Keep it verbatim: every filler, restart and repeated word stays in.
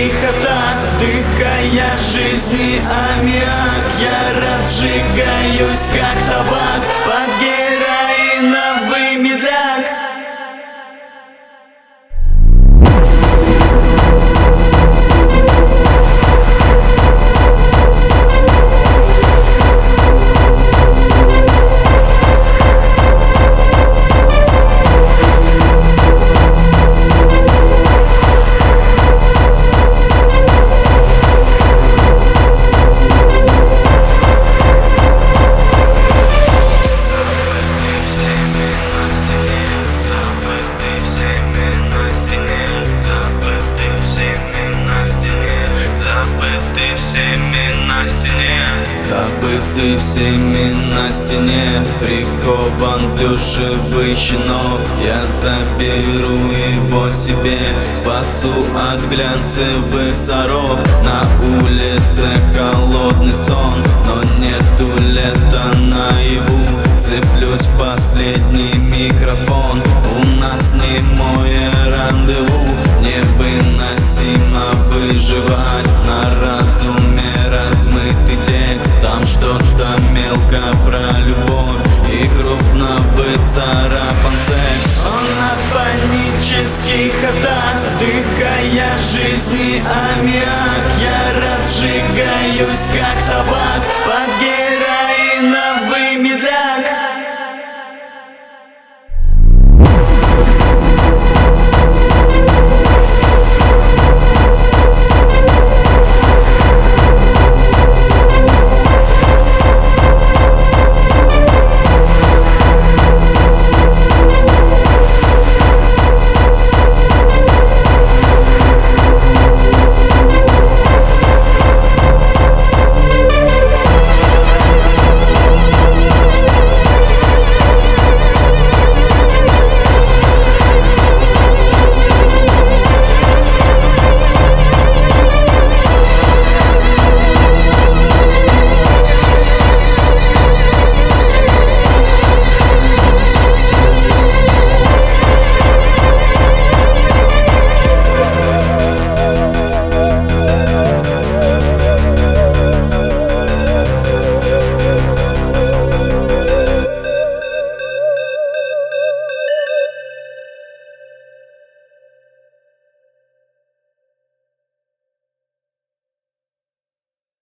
панический хата, вдыхая жизни аммиак. Я разжигаюсь, как табак, под героиновый медляк. Забытый всеми на стене, прикован плюшевый щенок. Я заберу его себе, спасу от глянцевых сорок. На улице холодный сон, но нету лета наяву. Цеплюсь в последний микрофон, у нас немое рандеву. Невыносимо выживать на разуме размытый текст. Там что-то мелко про любовь и крупно выцарапан секс. Он от панических атак, вдыхая жизни аммиак. Я разжигаюсь, как табак, под героиновый